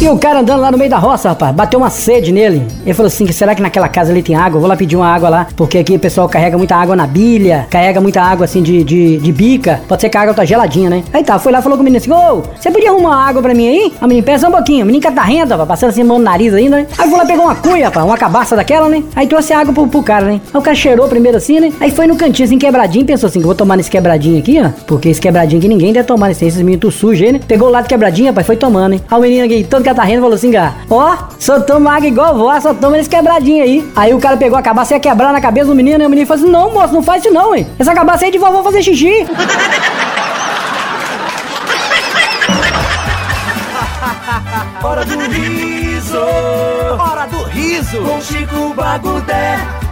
dia o cara andando lá no meio da roça, rapaz, bateu uma sede nele. Ele falou assim, será que naquela casa ali tem água? Eu vou lá pedir uma água lá, porque aqui o pessoal carrega muita água na bilha, carrega muita água assim de bica, pode ser que a água tá geladinha, né? Aí tá, foi lá e falou com o menino assim, ô, você podia arrumar uma água pra mim aí? A menina, pensa um pouquinho, o menino catarrenta, rapaz, passando assim mão no nariz ainda, né? Aí foi lá, pegou uma cuia, rapaz, uma cabaça daquela, né? Aí trouxe água pro cara, né? Aí o cara cheirou primeiro assim, né? Aí foi no cantinho assim, quebradinho, pensou assim, que eu vou tomar nesse quebradinho aqui, ó, porque esse quebradinho aqui ninguém deve tomar, esses meninos tudo sujos aí, né? Pegou o lado quebradinho, rapaz, foi tomando, hein? Aí o menino aqui, todo catarrento, falou assim, cara, ó, só toma água igual vó, só toma nesse quebradinho aí. Aí o cara pegou a cabaça e ia quebrar na cabeça do menino, e o menino falou assim, não, moço, não faz isso não, hein? Essa cabaça aí é de vovó fazer xixi. Hora do riso, com Chico Bagudé.